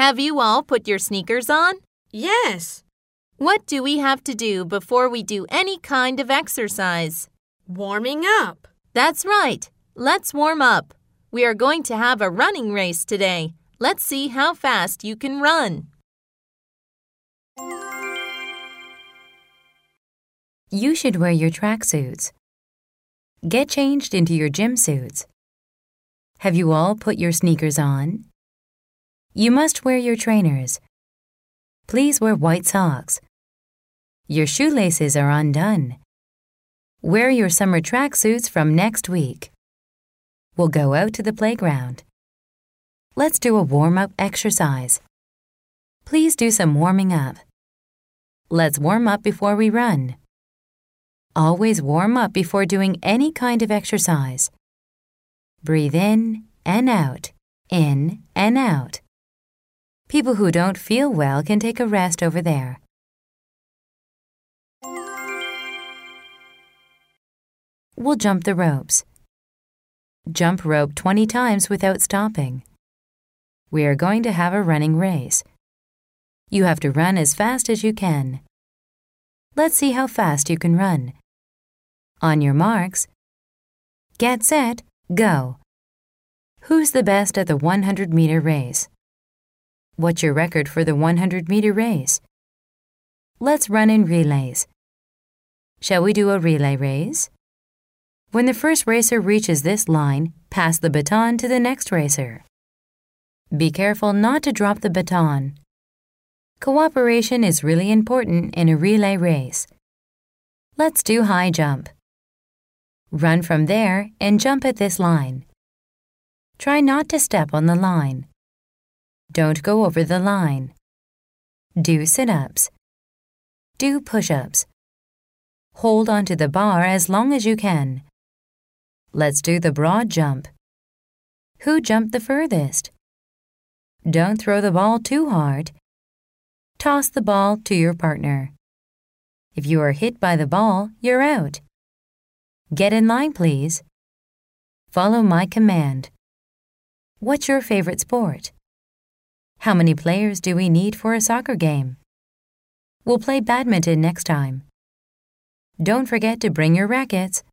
Have you all put your sneakers on? Yes. What do we have to do before we do any kind of exercise? Warming up. That's right. Let's warm up. We are going to have a running race today. Let's see how fast you can run. You should wear your tracksuits. Get changed into your gym suits. Have you all put your sneakers on? You must wear your trainers. Please wear white socks. Your shoelaces are undone. Wear your summer tracksuits from next week. We'll go out to the playground. Let's do a warm-up exercise. Please do some warming up. Let's warm up before we run. Always warm up before doing any kind of exercise. Breathe in and out, in and out. People who don't feel well can take a rest over there. We'll jump the ropes. Jump rope 20 times without stopping. We are going to have a running race. You have to run as fast as you can. Let's see how fast you can run. On your marks. Get set, go. Who's the best at the 100-meter race? What's your record for the 100-meter race? Let's run in relays. Shall we do a relay race? When the first racer reaches this line, pass the baton to the next racer. Be careful not to drop the baton. Cooperation is really important in a relay race. Let's do high jump. Run from there and jump at this line. Try not to step on the line. Don't go over the line. Do sit-ups. Do push-ups. Hold onto the bar as long as you can. Let's do the broad jump. Who jumped the furthest? Don't throw the ball too hard. Toss the ball to your partner. If you are hit by the ball, you're out. Get in line, please. Follow my command. What's your favorite sport? How many players do we need for a soccer game? We'll play badminton next time. Don't forget to bring your rackets.